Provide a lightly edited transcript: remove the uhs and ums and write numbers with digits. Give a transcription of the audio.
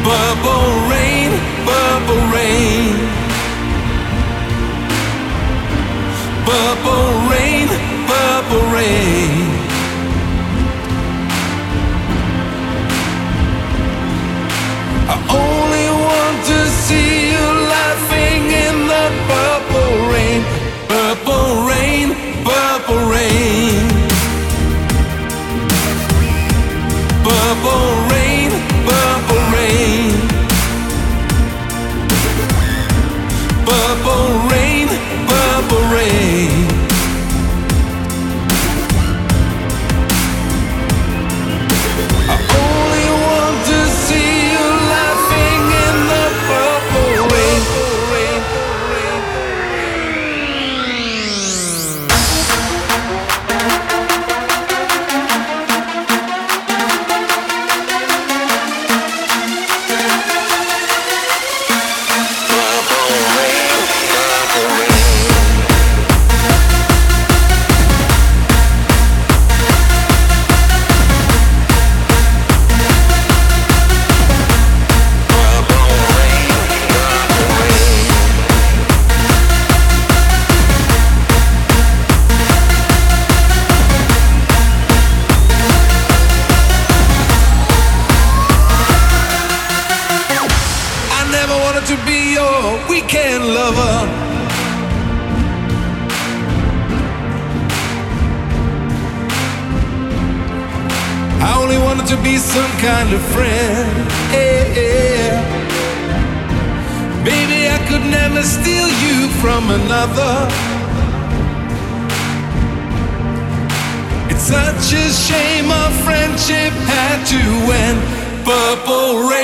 Purple rain, purple rain. Purple rain, purple rain. I only want to see you laughing in the purple rain. Purple rain, purple rain. Purple rain, purple rain. Purple rain, purple rain. I only want to see you laughing in the purple rain. To be your weekend lover, I only wanted to be some kind of friend. Yeah. Baby, I could never steal you from another. It's such a shame our friendship had to end. Purple rain.